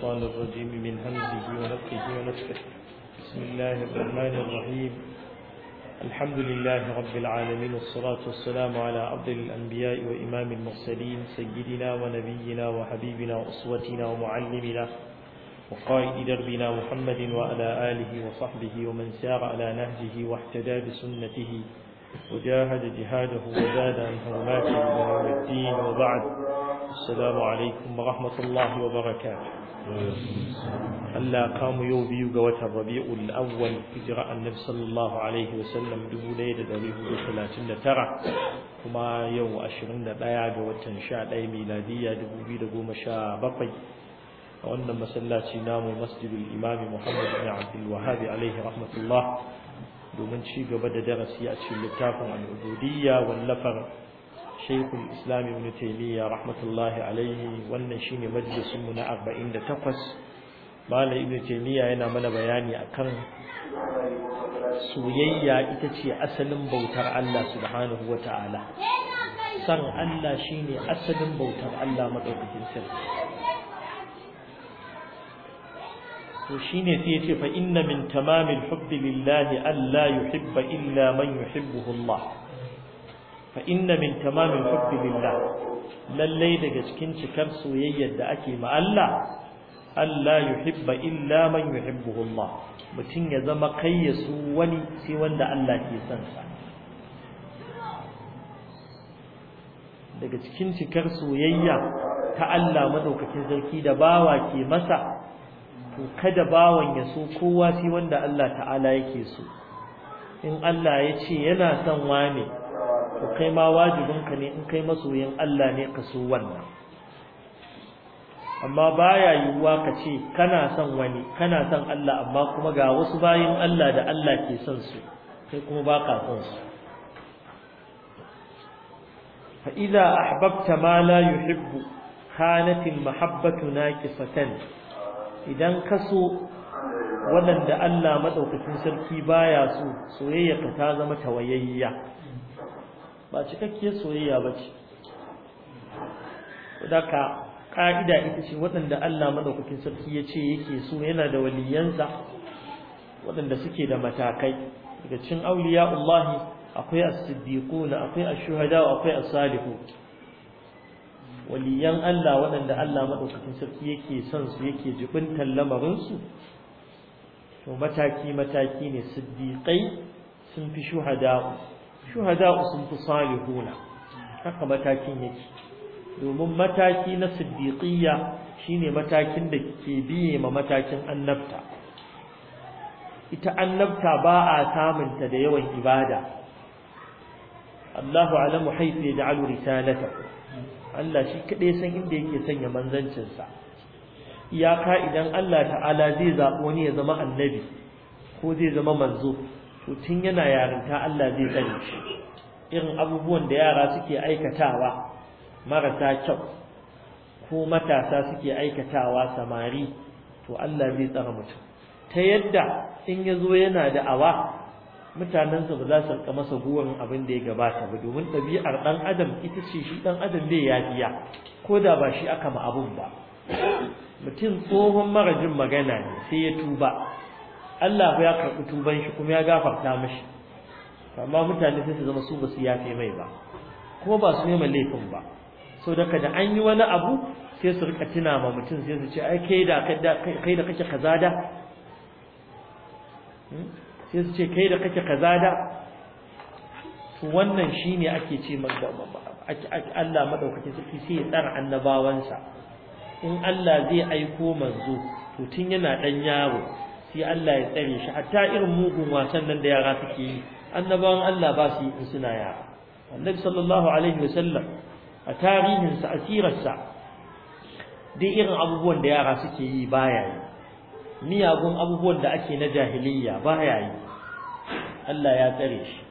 الشيطان الرجيم من همزه ونفخه ونفخه بسم الله الرحمن الرحيم الحمد لله رب العالمين والصلاة والسلام على أفضل الأنبياء وإمام المرسلين سيدنا ونبينا وحبيبنا وأسوتنا ومعلمنا وقائد دربنا محمد وعلى آله وصحبه ومن سار على نهجه واهتدى بسنته وجاهد جهاده وزاد عن حرماته إلى يوم الدين وبعد السلام عليكم ورحمة الله وبركاته. Allah kamu yau biyu ga watan Rabi'ul Awwal hijira Annabi sallallahu alaihi wasallam 1439 kuma yau 21 ga watan 11 miladiya 2017 a wannan masallaci namu Masjidul Imam Muhammad ibn Abdul Wahhab alaihi rahmatullah domin ci gaba da darasi a cikin littafin al-Ubudiyya wallafar Shaykhul Islam Ibn Taymiyyah rahmatullahi alaihi. Wannan shine majalisin mu na 48. Malam Ibn Taymiyyah yana mana bayani akan soyayya ita ce asalin bautar Allah subhanahu wata'ala. San Allah shine asalin bautar Allah madaukakin sarki. To shine sai yace fa inna min tamamil hubbi lillahi alla yuhibba illa man yuhibbuhu Allah. Fa inna min tamamil hubbi lillah, lallai daga cikin cikar soyayyar da ake ma Allah, Allah yuhibba illa man yuhibbuhu Allah. Mutum ya zama kai ya su wani sai wanda Allah ke son sa. Daga cikin cikar soyayya ta Allah madaukakin sarki da bawa ke masa, to kada bawan ya so kowa sai wanda Allah ta'ala yake so. In Allah ya ce yana son wane, to kai ma wajibinka ne in kai masoyin Allah ne ka so wannan. Amma baya yiwuwa ka ce kana son wani, kana son Allah, amma kuma ga wasu bayin Allah da Allah ke son su, kai kuma baka son su. Fa idza ahbabta ma la yuhibbu kanat al mahabbatu naqisatan. Idan ka so wanda Allah madaukakin sarki baya so, soyayyarka ta zama tawayayya, ba cikakkiyar soyayya bace. Daka ka'ida ita ce waɗanda Allah madaukakin sarki yace yake so yana da waliyansa waɗanda suke da matakai. Daga cikin auliya'ullah akwai as-siddiquna, akwai ash-shuhada, akwai as-salihun. Waliyan Allah waɗanda Allah madaukakin sarki yake son su, yake jibintan lamarin su, to mataki mataki ne. Siddiqai sun fi shuhada, shuhada sun fi salihuna, haka matakin yake. Domin mataki na siddiqiyya shine matakin da ke biye ma matakin annabta. Ita annabta ba a samunta da yawan ibada. Allahu a'lamu haythu yaj'alu risalatahu. Allah shi kadai san inda yake sanya manzancin sa. Iyaka idan Allah ta'ala zai zabo wani ya zama annabi ko zai zama manzo, to tun yana yarinta Allah zai tsare shi. Irin abubuwan da yara suke aikatawa marasa kyau ko matasa suke aikatawa samari, to Allah zai tsara mutum ta yadda in yazo yana da awa mutanensa ba za su rika masa gurin abin da ya gabata ba. Domin ɗabi'ar ɗan adam ita ce shi ɗan adam bai yafiya ko da ba shi aka ma abun ba. Mutum tsohon marajin magana ne sai ya tuba, Allah ya karɓi tuban shi kuma ya gafarta mishi, amma mutane sai su zama su ba su yafe mai ba, kuma ba su neman laifin ba. So da an yi wani abu sai su rika tuna ma mutum, sai su ce ai kai da kake kaza da, sai su ce kai da kake kaza da. To wannan shine ake ce Allah madaukakin sarki sai ya tsara annabawansa. In Allah zai aiko manzo, to tun yana dan yaro sai Allah ya tsare shi. Hatta irin mugun wasan nan da yara suke yi, annabawan Allah ba su yi in suna yara. Annabi sallallahu alaihi wasallam a tarihinsa, asirarsa, dai irin abubuwan da yara suke yi baya yi. Miyagun abubuwan da ake na jahiliyya baya yi. Allah ya tsare shi.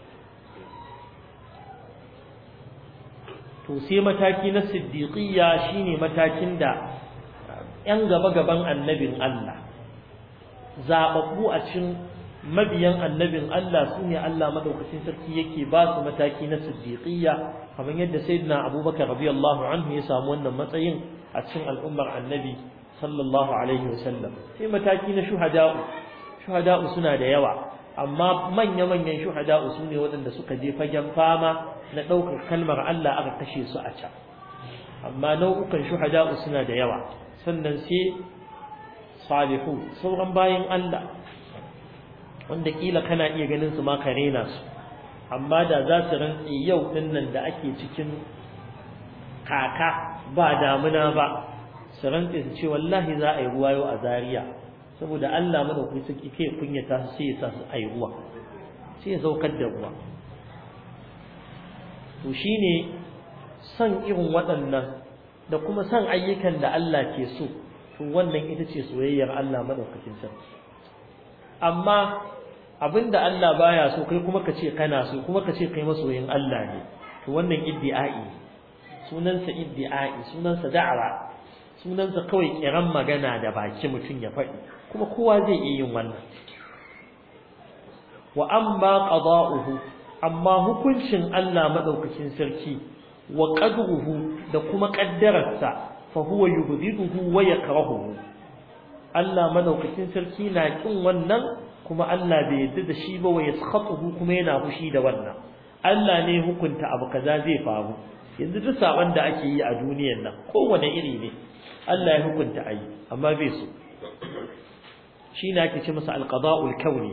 To sai mataki na siddiqiyya shine matakin da ƴan gaba-gaban annabin Allah, zababbu a cikin mabiyan annabin Allah, sune Allah madaukakin sarki yake ba su mataki na siddiqiyya, kamar yadda sayyidina Abubakar radiyallahu anhu ya samu wannan matsayin a cikin al'ummar annabi sallallahu alaihi wasallam sai mataki na shuhada'u suna da yawa amma manya-manyan shuhada'u sune waɗanda suka je fagen fama na ɗaukar kalmar Allah aka kashe su a can amma nau'ukan shuhada'u suna da yawa sannan sai salihu sauran bayin Allah wanda kila kana iya ganin su ma karena su amma da za su rantsi yau dinnan da ake cikin kaka ba damuna ba su rantsi su ce wallahi za a yi ruwa yau a Zaria saboda Allah madaukaki suke kai kunyata su sai ya sa su ayi ruwa sai ya saukar da ruwa to shine san irin waɗannan da kuma san ayyukan da Allah ke so to wannan ita ce soyayyar Allah madaukakin sarki amma abinda Allah baya so kai kuma kace kana so kuma kace kai masoyin Allah ne to wannan iddi'ai sunansa iddi'ai sunansa da'awa sunansa kawai kiran magana da baki mutun ya faɗi kuma kowa zai iya yin wannan wa amma qada'uhu amma hukuncin Allah madaukakin sarki wa qadruhu da kuma kaddararsa fa huwa yubghiduhu wa yakrahuhu Allah madaukakin sarki na kin wannan kuma Allah bai yarda da shi ba wa yaskhatuhu kuma yana fushi da wannan Allah ne hukunta abu kaza zai faru yanzu duk saban da ake yi a duniyar nan kowane iri ne Allah ya hukunta ayi amma bai so shi ne ake ce masa alqada'ul kauni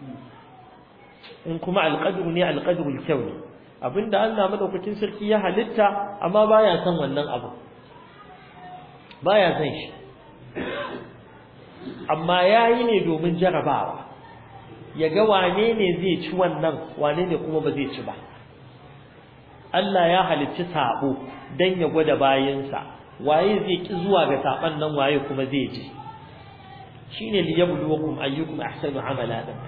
in kuma alqadru ne alqadrul kauni abinda Allah madaukakin sarki ya halitta amma baya son wannan abu baya son shi amma yayi ne domin jarabawa yaga wane ne zai ci wannan wane ne kuma ba zai ci ba Allah ya halicci sabo dan ya gwada bayinsa waye zai ki zuwa ga saban nan waye kuma zai ji shine liyabluwakum ayyukum ahsanu amala dan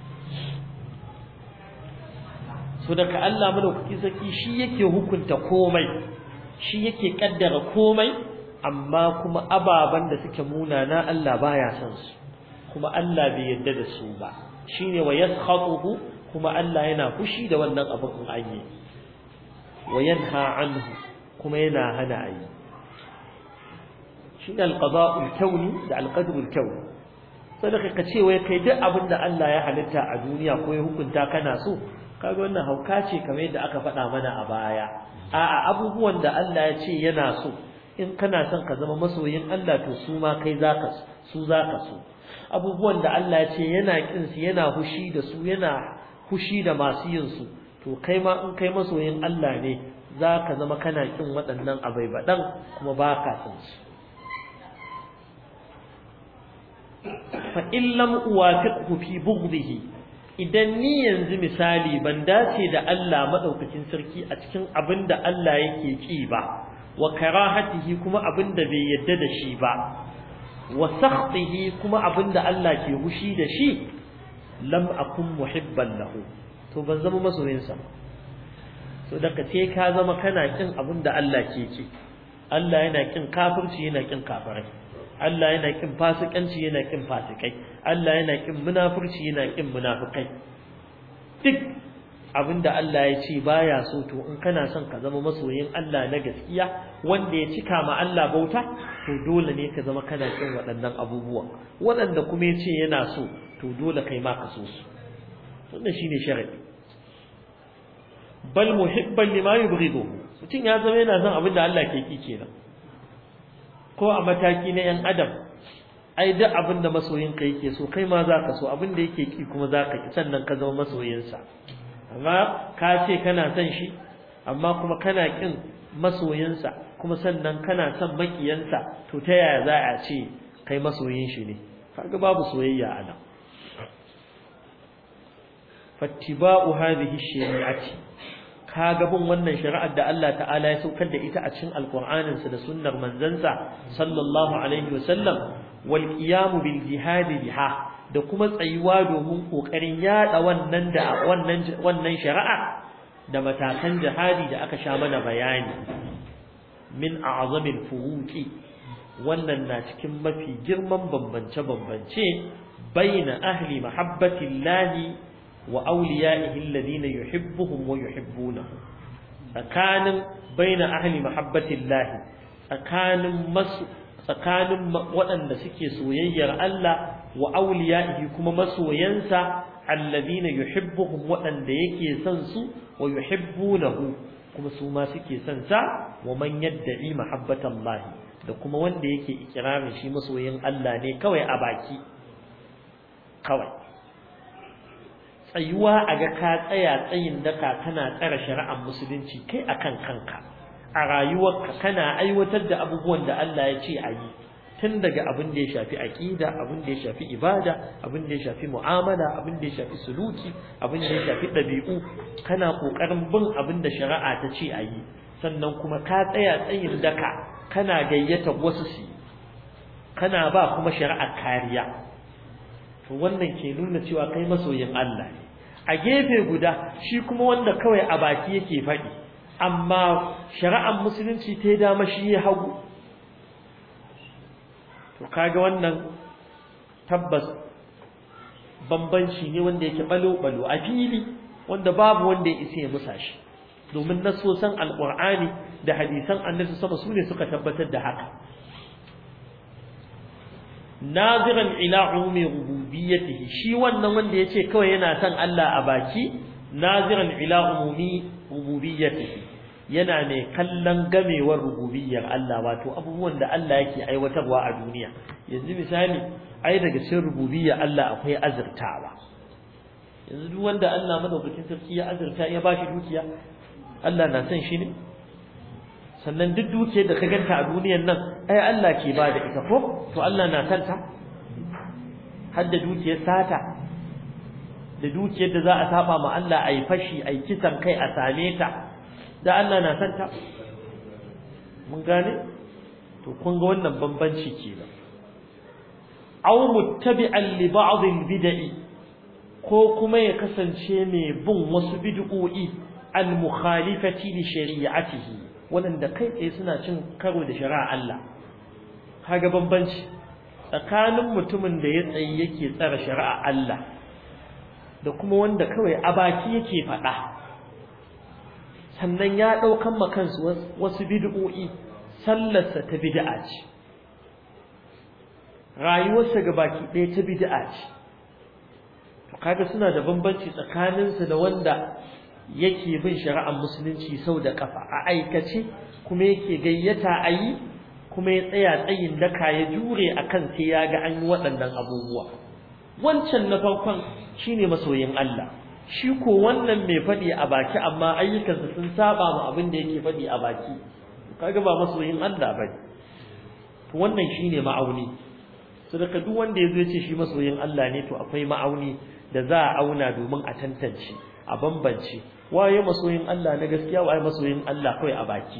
so daga Allah madaukaki saki shi yake hukunta komai shi yake kaddara komai amma kuma ababan da suke munana Allah baya son su kuma Allah bai yarda da su ba shine wa yaskhatuhu kuma Allah yana fushi da wannan abin in ayi wa yanha anhu kuma yana hana ayi shine alqada'ul kauni da alqadrul kauni sadaka kace wai kai duk abin da Allah ya halitta a duniya ko ya hukunta kana so kaga wannan hauka ce kamar yadda aka faɗa mana a baya a'a abubuwan da Allah ya ce yana so in kana son ka zama masoyin Allah to su ma kai zaka so abubuwan da Allah ya ce yana kin su yana hushi da su yana hushi da masu yin su to kai ma in kai masoyin Allah ne zaka zama kana kin waɗannan abaibadan kuma baka son su fa in lam uwafiqhu fi bughdihi idan ni yanzu misali ban dace da Allah madaukakin sarki a cikin abinda Allah yake ki ba wa karahatihi kuma abinda bai yadda da shi ba wa sakhtihi kuma abinda Allah ke hushi da shi lam akun muhibban lahu to ban zama masoyin sa so daga sai ka zama kana kin abinda Allah ke ki Allah yana kin kafirci yana kin kafirai Allah yana kin fasikanci yana kin fasikai Allah yana kin munafurci yana kin munafikai duk abinda Allah ya ce baya so to in kana son ka zama masoyin Allah na gaskiya wanda ya cika ma Allah bauta to dole ne ka zama kana kin waɗannan abubuwa waɗanda kuma ya ce yana so to dole kai ma ka so su wannan shine sharadi bal muhibban lima yubghidu mutum ya zama yana son abinda Allah ke ki kenan ko a mataki na yan adam ai duk abinda masoyinka yake so kai ma zaka so abinda yake ki kuma zaka ki sannan ka zama masoyinsa amma ka ce kana son shi amma kuma kana kin masoyinsa kuma sannan kana son makiyansa to ta yaya za a ce kai masoyin shi ne kaga babu soyayya a nan fattiba'u hadhihi shari'ati kaga bin wannan shari'ar da Allah ta'ala ya saukar da ita a cikin alqur'anin sa da sunnar manzansa sallallahu alaihi wasallam wal qiyam bil jihad biha da kuma tsayuwa domin kokarin yada wannan da wannan shari'a da matakan jihadi da aka sha mana bayani min a'zamil furuqi wannan na cikin mafi girman bambance baina ahli mahabbatillahi wa awliya'ihi alladhina yuhibbuhum wa yuhibbunahu tsakanin baina ahli mahabbatillahi tsakanin tsakanin waɗanda suke soyayyar Allah wa awliya'ihi kuma masoyansa alladhina yuhibbuhum waɗanda yake son su wa yuhibbunahu kuma su ma suke son sa wa man yad'i mahabbatallahi da kuma wanda yake ikirarin shi masoyin Allah ne kawai a baki kawai tsayuwa a ga ka tsaya tsayin daka kana tsara shari'ar musulunci kai akan kanka a rayuwarka kana aiwatar da abubuwan da Allah ya ce a yi tun daga abin da ya shafi aqida abin da ya shafi ibada abin da ya shafi mu'amala abin da ya shafi suluki abin da ya shafi dabi'u kana kokarin bin abin da shari'a ta ce a yi sannan kuma ka tsaya tsayin daka kana gayyata wasu su kana ba kuma shari'a kariya to wannan ke nuna cewa kai masoyin Allah ne a gefe guda shi kuma wanda kawai a baki yake faɗi amma shari'ar musulunci ta dama shi ya hagu to kaga wannan tabbas bambanci ne wanda yake balo a fili wanda babu wanda ya isa ya musa shi domin nasosan alqur'ani da hadisan annabi sama sune suka tabbatar da haka naziran ila ummi rububiyyatihi shi wannan wanda yace kawai yana son Allah a baki naziran ila ummi rububiyyatihi yana ne kallon gamewar rububiyyar Allah wato abubuwan da Allah yake aiwatarwa a duniya yanzu misali ai daga cikin rububiyyar Allah akwai azurtawa yanzu duk wanda Allah madaukakin sarki ya azurta ya bashi dukiya Allah na san shi ne sannan duk dukiyar da ka ganta a duniyar nan ai Allah ke ba da ita ko to Allah na san ta har da dukiyar sata da dukiyar da za a saba ma Allah ai fashi ai kisan kai a same ta da Allah na san ta mun gane to kun ga wannan bambanci kenan aw muttabi'an li ba'd al-bid'i ko kuma ya kasance mai bin wasu bid'o'i al-mukhalifati li shari'atihi wanda kai tsaye suna cin karo da shari'a Allah kaga bambanci tsakanin mutumin da ya tsayi yake tsara shari'a Allah da kuma wanda kawai a baki yake faɗa sannan ya daukan makansu wasu bid'o'i sallarsa ta bid'a ce rayuwarsa gabaki ɗaya ta bid'a ce to kaga suna da bambanci tsakaninsu da wanda yake bin shari'ar musulunci sau da kafa a aikace kuma yake gayyata a yi kuma ya tsaya tsayin daka ya jure akan sai ya ga an yi waɗannan abubuwa wancan na farkon shine masoyin Allah shi ko wannan mai faɗi a baki amma ayyukansa sun saba ma abin da yake faɗi a baki kaga ba masoyin Allah bane to wannan shine ma'auni saboda duk wanda yazo ya ce shi masoyin Allah ne to akwai ma'auni da za a auna domin a tantance a bambance waye masoyin Allah na gaskiya waye masoyin Allah kai a baki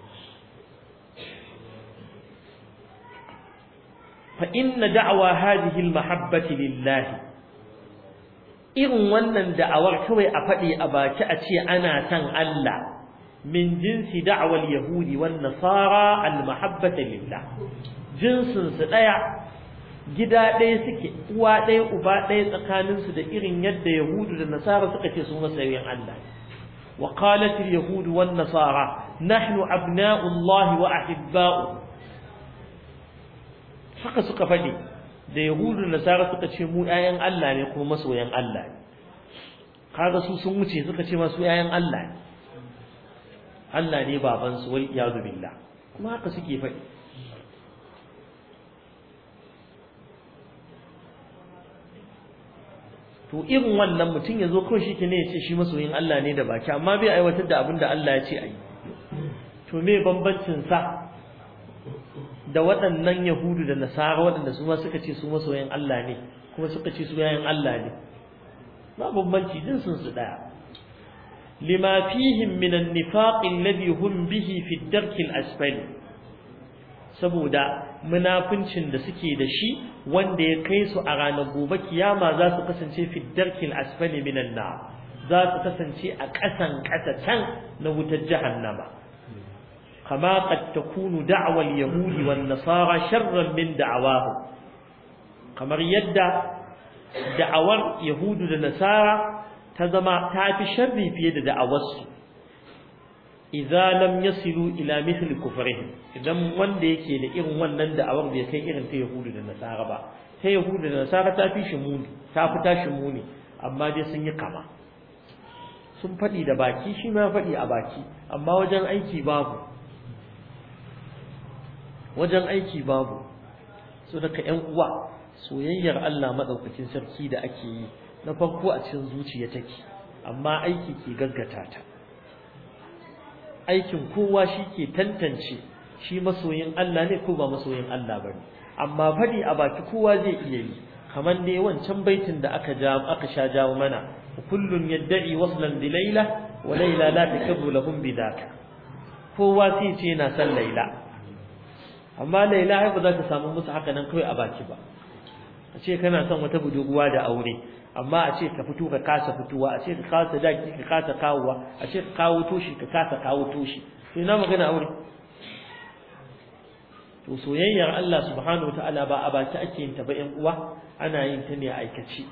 fa inna da'wa hadhihi al-mahabbati lillah irin wannan da'awar kawai a fadi a baki a ce ana san Allah min jinsi da'wal yahudi wan nasara al-mahabbati lillah jinsin su daya gida ɗaya suke uwa ɗaya uba ɗaya tsakaninsu da irin yadda yahudu da nasara suka ce su masoyin Allah wa qalat al yahud wan nasara nahnu abna'u Allah wa ahibba'u haka suka faɗi da yahudu da nasara suka ce mu ƴaƴan Allah ne kuma masoyan Allah ne kaga su sun wuce suka ce masu ƴaƴan Allah ne Allah ne baban su wal iyadu billah kuma haka suke faɗi to irin wannan mutum yazo kawai shi ne ya ce shi masoyin Allah ne da baki amma bai aiwatar da abin da Allah ya ce ayi to me bambancin sa da waɗannan yahudu da nasara waɗanda su ma suka ce su masoyin Allah ne kuma suka ce su yayin Allah ne ba bambanci din sun su daya lima fihim min an-nifaq alladhi hum bihi fi ad-dark al-asfal saboda munafincin da suke da shi wanda ya kai su a ranar gobe kiyama za su kasance fi darkil asfali minan nar za su kasance a ƙasan can na wutar jahannama kama qad takunu da'wa al-yahudi wan nasara sharran min da'awahu kamar yadda da'awar yahudu da nasara ta zama ta fi sharri fiye da da'awarsu idza lam yasilu ila mithli kufrihim idan wanda yake da irin wannan da'awar bai kai irin ta yahudu da nasara ba ta yahudu da nasara ta fi shi muni ta fi tashi muni amma dai sun yi kama sun faɗi da baki shi ma faɗi a baki amma wajen aiki babu so daga ƴan uwa soyayyar Allah madaukakin sarki da ake yi na farko a cikin zuciya take amma aiki ke gaggata ta aikin kowa shi ke tantance shi masoyin Allah ne ko ba masoyin Allah bane amma faɗi a baki kowa zai iya yi kamar dai wancan baitin da aka sha jawo mana kullun yad'i waslan bi layla wa layla la takabbu lahum bidaka kowa sai ce yana san layla amma layla ai ba za ta samu musu haka nan kawai a baki ba a ce kana son wata budurwa da aure amma a ce ka fito ka kasa fituwa a ce ka kasa daki ka kasa kawowa a ce ka kawo toshi ka kasa kawo toshi sai na magana aure to soyayyar Allah subhanahu wataala ba a baki ake yin ta ba ƴan uwa ana yin ta ne a aikace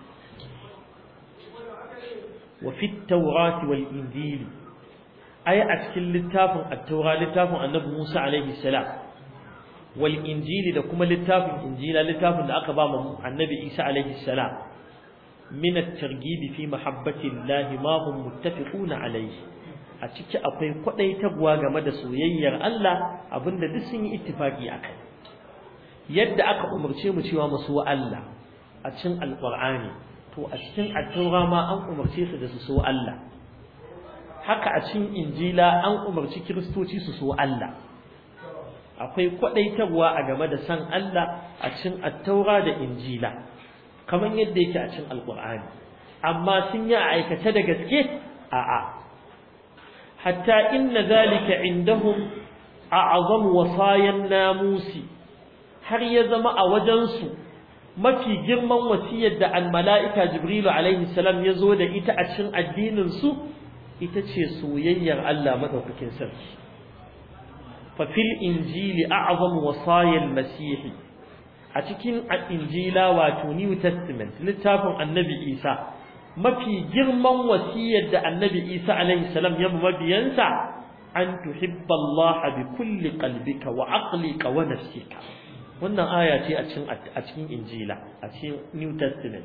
wa fi at-taurati wal injili ay a cikin littafin at-taura littafin annabi Musa alaihi salam wal injili da kuma littafin injila littafin da aka ba mu annabi Isa alaihi salam min at-targhib fi mahabbati Allah ma hum muttafiquna alaihi a ciki akwai kwadaitarwa game da soyayyar Allah abinda duk sun yi ittifaki akai yadda aka umarce mu cewa mu so Allah a cikin alqur'ani to a cikin at-taura ma an umarce su da su so Allah haka a cikin injila an umarci kristoci su so Allah akwai kwadaitarwa a game da san Allah a cikin at-taura da injila kamar yadda yake a cikin alqur'ani amma sun yi aikata da gaske a'a hatta inna zalika indahum a'zam wasayan namusi har ya zama a wajen su mafi girman wasiyar da al-mala'ika jibrilu alaihi salam yazo da ita a cikin addinin su ita ce soyayyar Allah madaukakin sarki fa fil injili a'zam wasayal masih a cikin injila wato new testament littafin annabi Isa mafi girman wasiyar da annabi Isa alaihi salam ya mabiyansa an tuhibba Allah bi kulli qalbika wa aqlika wa nafsika wannan aya ce a cikin injila a cikin new testament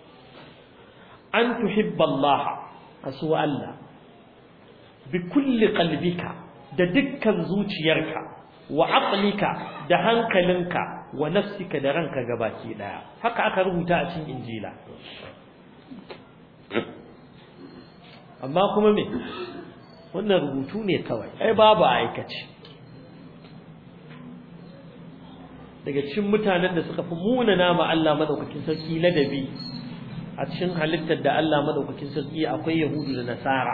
an tuhibba Allah asu Allah bi kulli qalbika da dukkan zuciyarka wa aqlika da hankalinka wa nafsika da ranka gabaki daya haka aka rubuta a cikin injila amma kuma me wannan rubutu ne kawai ai babu aikaci daga cikin mutanen da suka fi munana ma Allah madaukakin sarki ladabi a cikin halittar da Allah madaukakin sarki akwai yahudu da nasara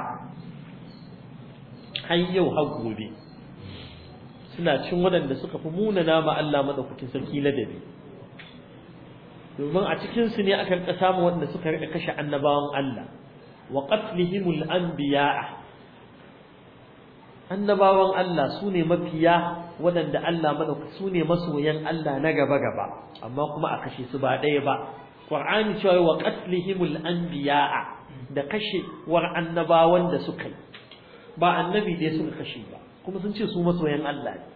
har yau har gobe suna cin waɗanda suka fi munana ma Allah madaukakin sarki ladabi domin a cikin su ne akan samu waɗanda suka rika kashe annabawan Allah wa qatlihimul anbiya annabawan Allah sune mafiya waɗanda Allah madaukakin sune masoyan Allah na gaba gaba amma kuma a kashe su ba ɗaya ba Qur'ani cewa wa qatlihimul anbiya da kashe war annabawan da suka yi ba annabi da suka kashe ba kuma sun ce su masoyan Allah ne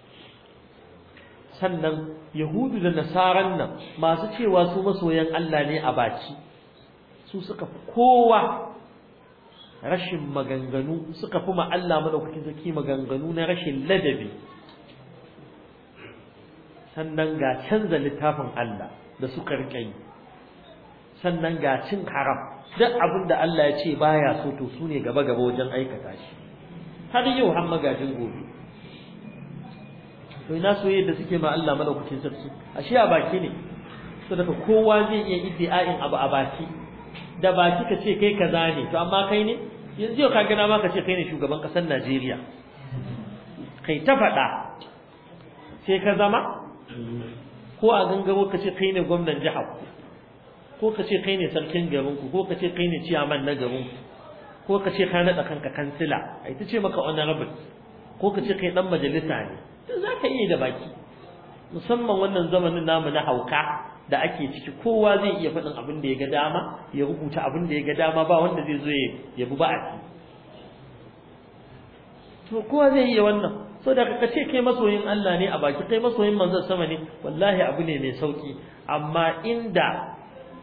sannan yahudu da nasaran nan masu cewa su masoyan Allah ne a baki su suka fi kowa rashin maganganu suka fi ma Allah madaukakin sarki maganganu na rashin ladabi sannan ga canza littafin Allah da suka rike yi sannan ga cin haram duk abin da Allah ya ce baya so to su ne gaba gaba wajen aikata shi har yau har magajin gobe to ina soyayya da suke ma Allah madaukakin sarki ashe a baki ne so daga kowa zai iya iddia'in abu a baki da baki ka ce kai kaza ne to amma kai ne yanzu ka gana ma ka ce kai ne shugaban kasar Najeriya kai ta faɗa sai ka zama ko a gangamo ka ce kai ne gwamnan jihar ko ka ce kai ne sarkin garin ku ko ka ce kai ne ciyaman na garin ku ko ka ce ka nada kanka kansila ai ta ce maka honorable ko ka ce kai dan majalisa ne to zaka iya da baki musamman wannan zamanin namu na hauka da ake ciki kowa zai iya faɗin abin da ya ga dama ya rubuta abin da ya ga dama ba wanda zai zo ya bi ba'ati to kowa zai iya wannan so da ka ce kai masoyin Allah ne a baki kai masoyin manzon sama ne wallahi abu ne mai sauki amma inda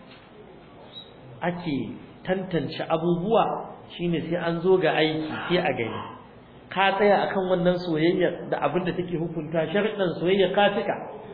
ake tantance abubuwa shine sai an zo ga aiki sai a gani ka tsaya akan wannan soyayya da abin da take hukunta sharuɗan soyayya ka tuka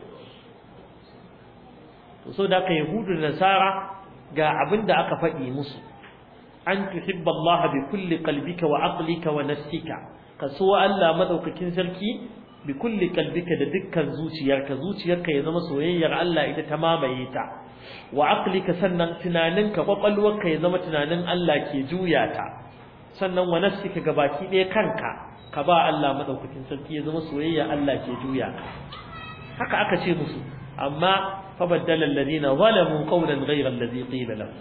to so da ka yahudu da nasara ga abin da aka faɗi musu an tuhibba Allah bi kulli qalbika wa aqlika wa nafsika ka so Allah madaukakin sarki bi kulli qalbika da dukkan zuciyarka ya zama soyayyar Allah ita ta mamaye ta wa aqlika sannan tunaninka kwakwalwarka ya zama tunanin Allah ke juya ta sannan wa nafsika gabaki ɗaya kanka ka ba Allah madaukakin sarki ya zama soyayya Allah ke juya haka aka ce musu amma fa baddala alladhina zalamu qawlan ghayra alladhi qila lahum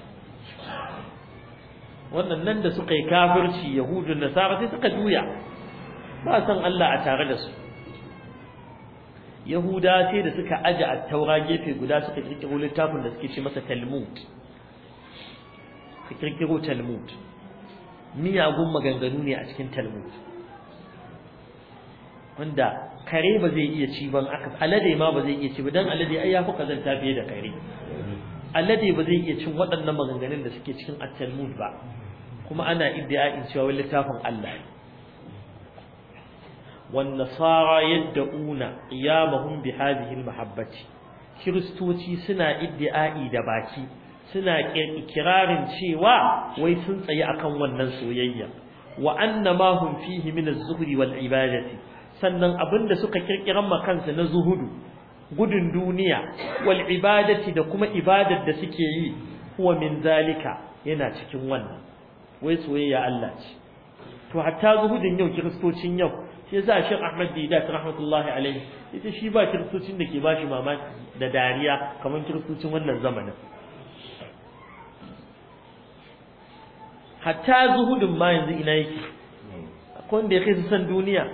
wannan nan da suka yi kafirci yahudun nasara sai suka juya ba san Allah a tare da su yahuda sai da suka aje at-taura gefe guda suka kirkiro littafin da suke ce masa talmud suka kirkiro talmud miyagun maganganu ne a cikin talmud wanda kare ba zai iya ci ban aka alade ma ba zai iya ci ba dan alade ai yafi kazanta fiye da kare alade ba zai iya cin waɗannan maganganun da suke cikin at-talmud ba kuma ana iddia'in cewa wai littafin Allah wan nasara yad'una qiyamahum bi hadhihi al-mahabbati kiristoci suna iddia'i da baki suna ikirarin cewa wai sun tsaye akan wannan soyayya wa annama hum fihi min az-zuhri wal ibadati sannan abinda suka kirkiran makansa na zuhudu gudun duniya wal ibadati da kuma ibadar da suke yi huwa min zalika yana cikin wannan wai soyayya Allah ce to hatta zuhudin yau kiristocin yau sai yasa Sheikh Ahmad Didat rahmatullahi alaihi ita shi ba kiristocin da ke bashi mamaki da dariya kamar kiristocin wannan zamanin hatta zuhudin ma yanzu ina yake akwai wanda ya kai su san duniya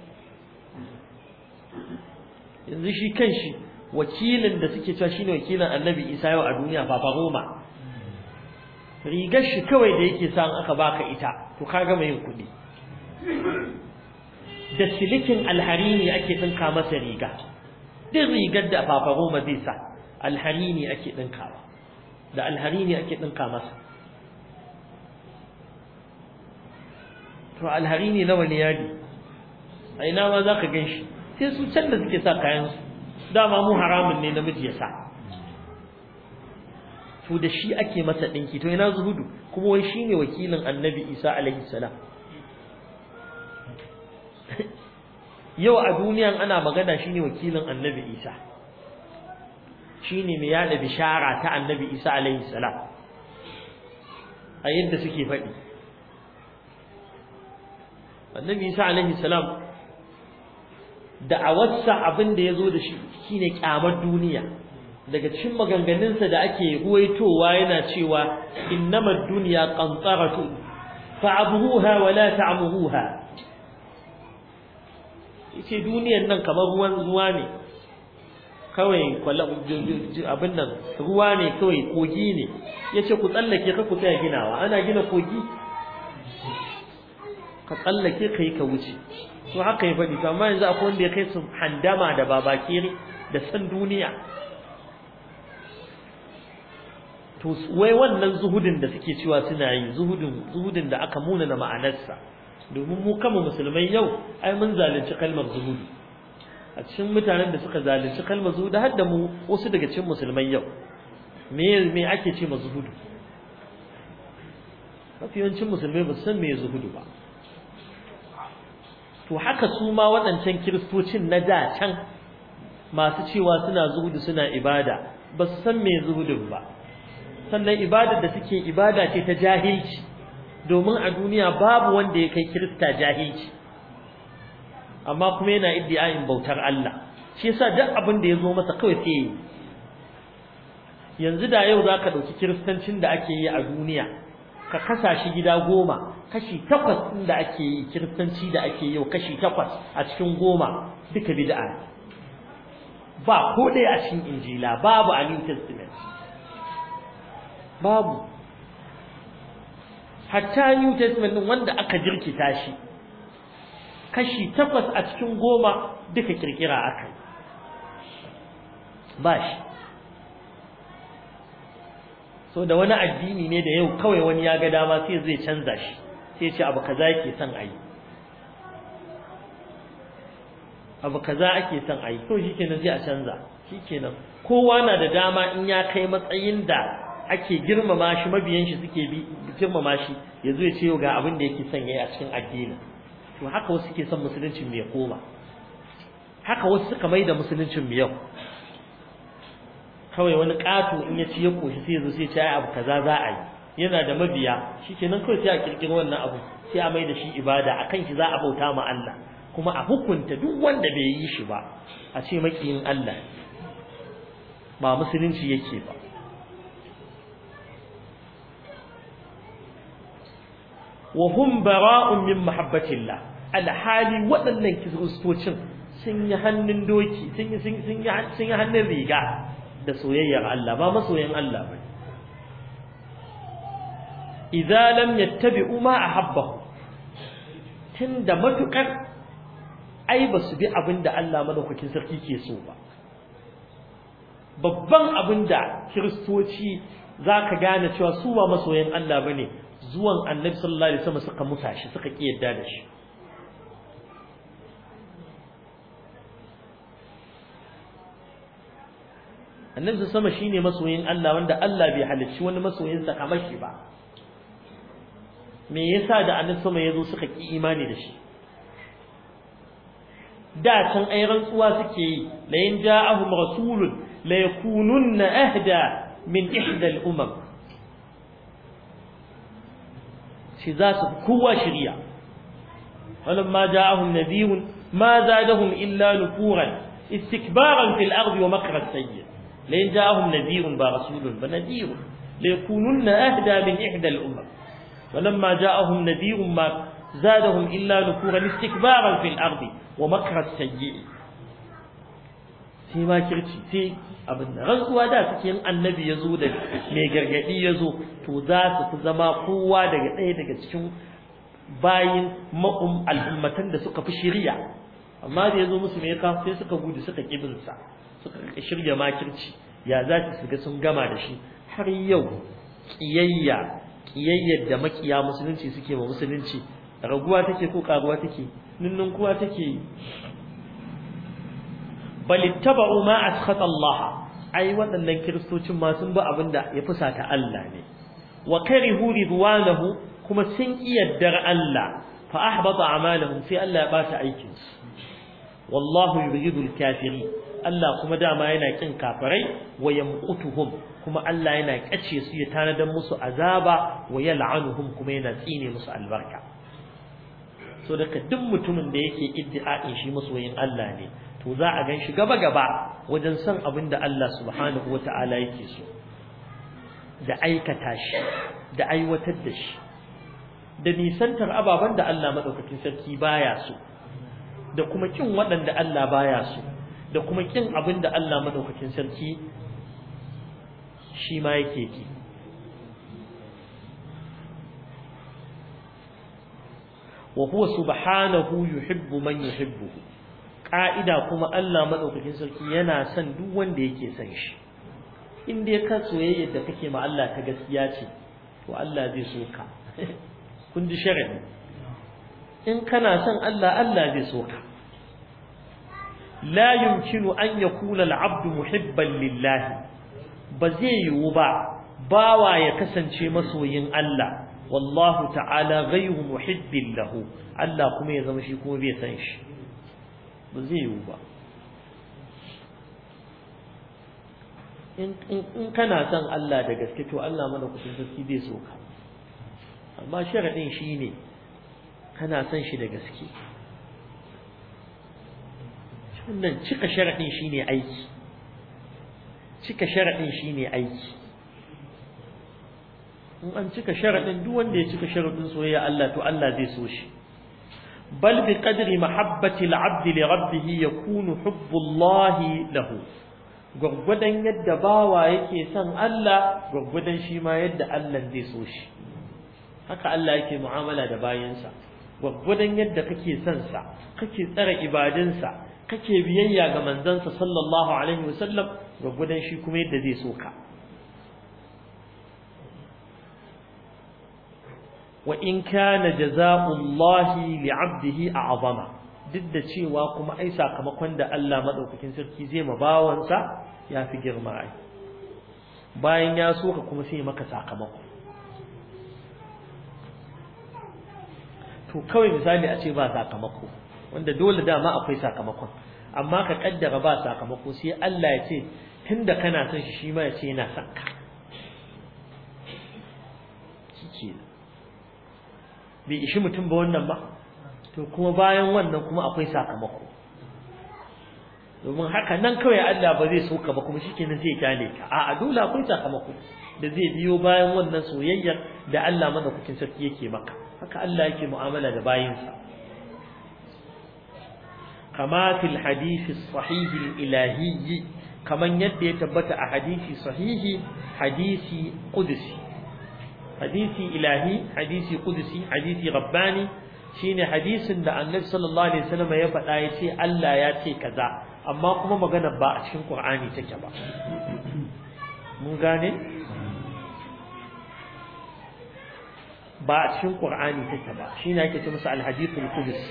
yanzu shi kanshi wakilin da suke cewa shine wakilin Annabi Isa yau a duniya Papa Roma rigar shi kawai da yake sa aka baka ita to kaga mai yin kudi da silikin alharini ake dinka masa riga duk rigar da Papa Roma zai sa alharini ake dinkawa da alharini ake dinka masa to alharini nawa ne yadi a ina ma zaka ganshi sai su can da suke sa kayan su dama mu haramun ne namiji ya sa to da shi ake masa dinki to ina zuhudu kuma wai shine wakilin Annabi Isa alaihi salam yau a duniyan ana magana shine wakilin Annabi Isa shine mai yada bishara ta Annabi Isa alaihi salam a yadda suke faɗi Annabi Isa alaihi salam da'awarsa abin da yazo da shi shine kyamar duniya daga cikin maganganunsa da ake ruwaitowa yana cewa innamad dunya qantaratu fa'abuha wa la ta'muha yace duniyar nan kamar ruwa ne kawai abin nan ruwa ne kawai kogi ne yace ku tsallake ka ku tsaya ginawa ana gina kogi ka tsallake kai ka wuce to haka ya faɗi amma yanzu akwai wanda ya kai su handama da babakire da san duniya to wai wannan zuhudin da suke cewa suna yi zuhudin da aka muna na ma'anarsa domin mu kama musulmai yau ai mun zalunci kalmar zuhudu a cikin mutanen da suka zalunci kalmar zuhudu har da mu wasu daga cikin musulmai yau me ake ce ma zuhudu mafi yawancin musulmai ba su san me zuhudu ba to haka su ma waɗancan kiristocin na da can masu cewa suna zuhudu suna ibada ba su san me zuhudun ba sannan ibadar da suke ibada ce ta jahilci domin a duniya babu wanda ya kai kirista jahilci amma kuma yana iddiayin bautar Allah shi yasa duk abin da ya zo masa kawai sai yi yanzu da yau zaka dauki kiristancin da ake yi a duniya ka kasa shi gida 10 kashi 8 din da ake yi kiristanci da ake yau kashi 8 a cikin 10 duka bid'a ba ko dai a cikin injila babu a new testament babu hatta new testament din wanda aka jirkita shi kashi 8 a cikin 10 duka kirkira akai bashi so da wani addini ne da yau kawai wani ya ga dama sai zai canza shi sai ya ce abu kaza yake son ayi abu kaza ake son ayi to shikenan sai a canza shikenan kowa na da dama in ya kai matsayin da ake girmama shi mabiyan shi suke bi girmama shi yazo ya ce ga abin da yake son yayi a cikin addini to haka wasu suke son musuluncin mai koma haka wasu suka maida musuluncin mu yau kawai wani ƙato in ya ci ya koshi sai yazo sai ya ce ai abu kaza za a yi yana da mabiya shikenan kawai sai a kirkiro wannan abu sai a maida shi ibada akan shi za a bauta ma Allah kuma a hukunta duk wanda bai yi shi ba a ce makiyin Allah ba musulunci yake ba wa hum bara'un min mahabbatillah alhali waɗannan kiristocin sun yi hannun doki sun yi hannun riga da soyayyar Allah ba masoyan Allah ba idza lam yattabi'u ma ahabbahu tunda matukar ai ba su bi abinda Allah madaukakin sarki ke so ba babban abinda kiristoci zaka gane cewa su ba masoyan Allah bane zuwan Annabi sallallahu alaihi wasallam suka mutashi suka kiyarda da shi Annabi sama shine masoyin Allah wanda Allah bai halicci wani masoyin sa kamar shi ba me yasa da Annabi sama yazo suka ki imani da shi da can ai rantsuwa suke yi la in ja'ahum rasulun la yakununna ahda min ihda al-umam shi za su kowa shari'a walamma ja'ahum nadhirun ma zadahum illa nufuran istikbaran fil ardi wa makra sayyi la in ja'ahum nadhirun ba rasulun ba nadhirun la yakununna ahda min ihda al-umam walamma ja'ahum nadhirun ma zadahum illa nufuran istikbaran fil ardi wa makra sayyi sai ma kirci sai abin da rantsuwa da suke yin annabi yazo da mai gargadi yazo to za su fi zama kowa daga ɗaya daga cikin bayin al'ummatan da suka fi shari'a amma da yazo musu me ka sai suka gudu suka kibin sa suka shirya makirci ya za su ga sun gama da shi har yau kiyayyar da makiya musulunci suke ma musulunci raguwa take ko karuwa take nunnun kuwa take bal ittaba'u ma askhata Allah ai waɗannan kristocin ma sun bi abinda ya fusata Allah ne wa karihu ridwanahu kuma sun iyaddar Allah fa ahbata a'malahum sai Allah ya bata aikin su wallahu yuridu al-kafirin Allah kuma dama yana kin kafirai wa yamqutuhum kuma Allah yana kace su ya tanadan musu azaba wa yal'anuhum kuma yana tsine musu albarka so daga duk mutumin da yake iddia'in shi masoyin Allah ne to za a ganshi gaba wajen san abin da Allah subhanahu wata'ala yake so da aikata shi da aiwatar da shi da nisantar ababan da Allah madaukakin sarki baya so da kuma kin waɗanda Allah baya so da kuma kin abin da Allah madaukakin sarki shi ma yake ki wa huwa subhanahu yuhibbu man yuhibbuhu ka'ida kuma Allah madaukakin sarki yana son duk wanda yake son shi in dai ka soyayya da kake ma Allah ta gaskiya ce to Allah zai so ka kun ji sharadi in kana son Allah Allah zai so ka la yumkinu an yakuna al-'abdu muhibban lillah ba zai yiwu ba bawa ya kasance masoyin Allah wallahu ta'ala ghayru muhibbin lahu Allah kuma ya zama shi kuma bai san shi ba zai yiwu ba in kana son Allah da gaske to Allah mana kusin sarki bai so ka amma sharadin shine kana son shi da gaske wannan cika sharadin shine aiki cika sharadin shine aiki in an cika sharadin duk wanda ya cika sharadin soyayya Allah to Allah zai so shi bal bi qadri mahabbati al-'abd li rabbih yakunu hubbullahi lahu gurgudan yadda bawa yake son Allah gurgudan shi ma yadda Allah zai so shi haka Allah yake mu'amala da bayansa gurgudan yadda kake son sa kake tsara ibadunsa kake biyayya ga manzansa sallallahu alaihi wasallam gurgudan shi kuma yadda zai so ka wa in kana jazaa'ullahi li'abdihi a'zama duk da cewa kuma ai sakamakon da Allah madaukakin sarki zai ma bawansa yafi girma ai bayan ya so ka kuma sai maka sakamako to kawai misali a ce ba sakamako wanda dole dama akwai sakamakon amma ka kaddara ba sakamako sai Allah ya ce tunda kana son shi ma ya ce yana son ka kike bai ishi mutum ba wannan ba to kuma bayan wannan kuma akwai sakamako domin haka nan kawai Allah ba zai so ka ba kuma shikenan zai kyale ka a'a dole akwai sakamako da zai biyo bayan wannan soyayyar da Allah madaukakin sarki yake maka haka Allah yake mu'amala da bayinsa kama fil hadisi sahih ilahi kaman yadda ya tabbata a hadisi sahihi hadisi qudsi hadisi ilahi hadisi qudsi hadisi rabbani shine hadisin da Annabi sallallahu alaihi wasallam ya faɗa yace Allah ya ce kaza amma kuma magana ba a cikin Qur'ani take ba mun gane ba a cikin Qur'ani take ba shine ake ce masa al-hadithul qudsi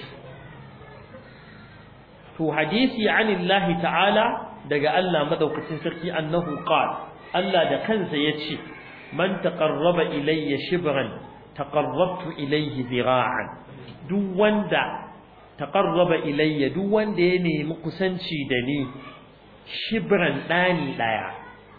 to hadisi anillahi ta'ala daga Allah madaukakin sarki annahu qala Allah da kansa yace man taqarraba ilayya shibran taqarrabtu ilayhi zira'an duk wanda taqarraba ilayya duk wanda ya nemi kusanci da ni shibran dani daya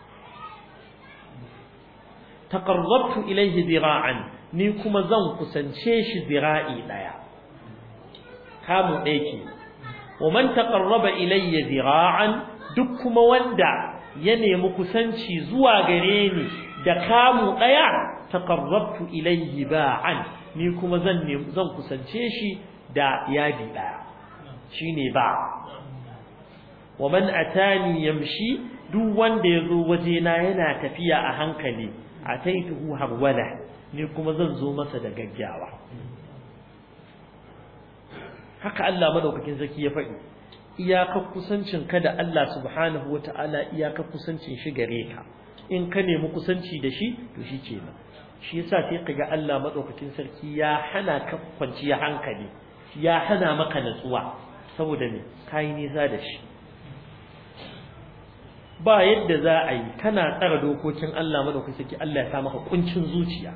taqarrabtu ilayhi zira'an ni kuma zan kusance shi zira'i daya kamu dake wa man taqarraba ilayya zira'an duk kuma wanda ya nemi kusanci zuwa gare ni da kamu daya taqarrabtu ilayhi ba'an ni kuma zan kusance shi da yadi daya shine ba wa man atani yamshi duk wanda yazo waje na yana tafiya a hankali ataituhu harwala ni kuma zan zo masa da gaggawa haka Allah madaukakin zaki ya faɗi iyakar kusancin ka da Allah subhanahu wataala iyakar kusancin shi gare ka in ka nemi kusanci da shi to shi kenan shi yasa sai kaga Allah madaukakin sarki ya hana ka kwanciya hankali ya hana maka natsuwa saboda me kai nisa da shi ba yadda za a yi kana tsara dokokin Allah madaukakin sarki Allah ya sa maka kuncin zuciya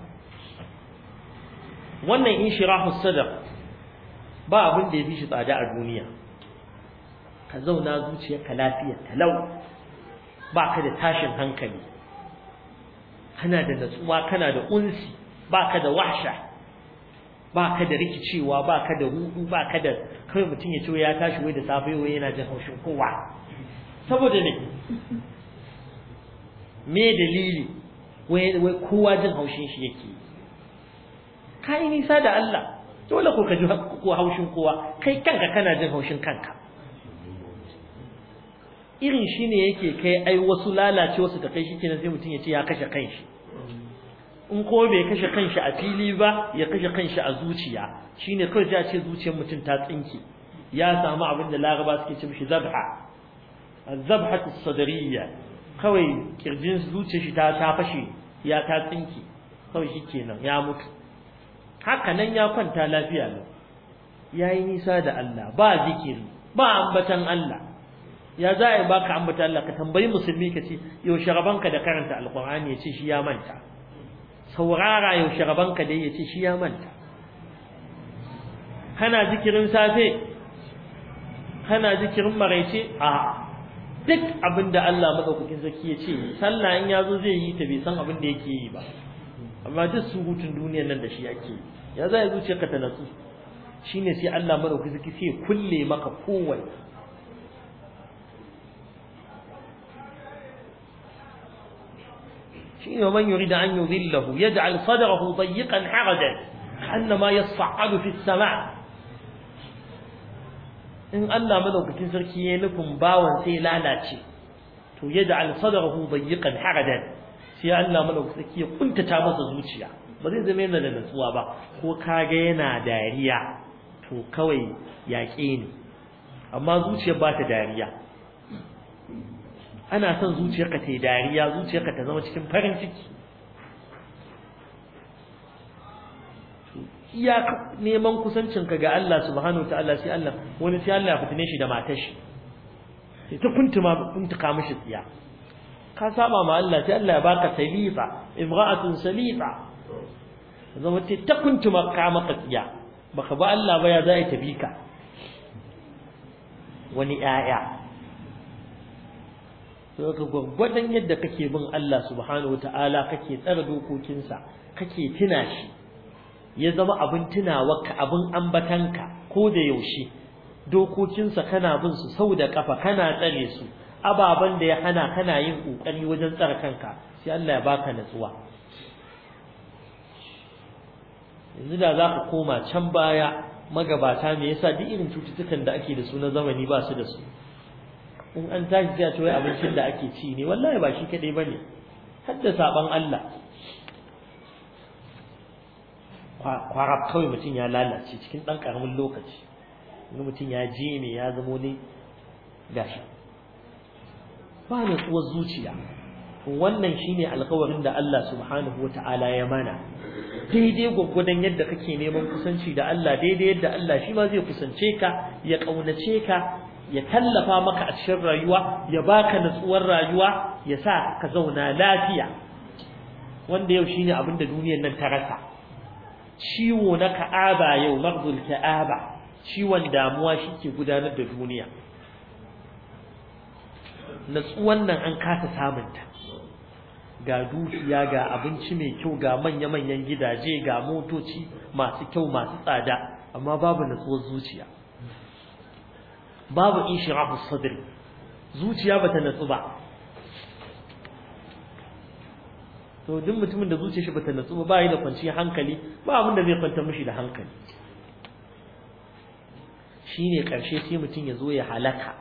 wannan inshirahu sadr ba abin da ya fi shi tsada a duniya ka zauna zuciyarka lafiya talau ba ka da tashin hankali kana da natsuwa kana da unsi baka da wahsha baka da rikicewa baka da hudu baka da kai mutun ya ce ya tashi wai da safe wai yana jin haushin kowa saboda ne me dalili wai kowa jin haushin shi yake kai nisa da Allah dole ko ka ji ko haushin kowa kai kanka kana jin haushin kanka irin shine yake kai ai wasu lalace wasu da kai shikenan sai mutun ya ce ya kashe kanshi in ko bai kashe kanshi a fili ba ya kashe kanshi a zuciya shine kawai sai a ce zuciyar mutun ta tsinke ya samu abin da Laraba suke ce mishi zabha az-zabhatu as-sadriyya kawai kirjin zuciyar shi ta fashe ya ta tsinke kawai shikenan ya mutu haka nan ya kwanta lafiya ne yayi nisa da Allah ba zikiri ba ambatan Allah ya za a baka ambata Allah ka tambayi musulmi ka ce yaushe rabanka da karanta alqur'ani ya ce shi ya manta saurara yaushe rabanka da ya ce shi ya manta kana zikirin safe kana zikirin maraice a duk abinda Allah madaukakin zaki ya ce sallah in yazo zai yi ta bai san abin da yake yi ba amma duk surutun duniyar nan da shi yake ya za ya zuciyarka ta natsu shine sai Allah madaukakin zaki sai kulle maka kowai شيء ومن يريد أن يذله يجعل صدره ضيقا حرجا كأنما يصعد في السماء إن الله ملوكتين سركي ينفم باوا سي لالاتي تو يجعل صدره ضيقا حرجا سي الله ملوكتين سركي كنت تامس زوجيا ba zai zama yana da natsuwa ba ko kage yana dariya to kawai yaƙe ne amma zuciyar ba ta dariya ana son zuciyarka ta yi dariya zuciyarka ta zama cikin farin ciki iya neman kusancinka ga Allah subhanahu wataala sai Allah wani sai Allah ya fitine shi da matar shi sai ta kuntuka mishi tsiya ka saba ma Allah sai Allah ya baka salita imra'atun salita zama ta kuntuma ka maka tsiya baka ba Allah ba ya zai tafi ka wani ƴaƴa to ka gwaggwadan yadda kake bin Allah subhanahu wataala kake tsara dokokinsa kake tuna shi ya zama abin tunawarka abin ambatanka ko da yaushe dokokinsa kana bin su sau da kafa kana tsare su ababan da ya hana kana yin kokari wajen tsare kanka sai Allah ya baka natsuwa yanzu da zaka koma can baya magabata me yasa duk irin cututtukan da ake da su na zamani ba su da su in an tashi sai a ce wai abincin da ake ci ne wallahi ba shi kadai bane hadda saban Allah kwarab kawai mutum ya lalace cikin ɗan ƙaramin lokaci wani mutum ya je ne ya zamo ne gashi ba natsuwar zuciya wannan shine alƙawarin da Allah subhanahu wata'ala ya mana daidai gwaggwadon yadda kake neman kusanci da Allah daidai yadda Allah shi ma zai kusance ka ya ƙaunace ka ya tallafa maka a cikin rayuwa ya baka natsuwar rayuwa ya sa ka zauna lafiya wanda yau shine abin da duniyar nan ta rasa ciwo na ka'aba yau maghdul ka'aba ciwon damuwa shike gudanar da duniya natsuwan nan an kasa samunta ga dukiya ga abinci mai kyau ga manya-manyan gidaje ga motoci masu kyau masu tsada amma babu natsuwar zuciya babu inshirahu sadri zuciya bata natsu ba to duk mutumin da zuciyar shi bata natsu ba yi da kwanciyar hankali ba abin da zai kwantar mishi da hankali shine karshe sai mutum ya zo ya halaka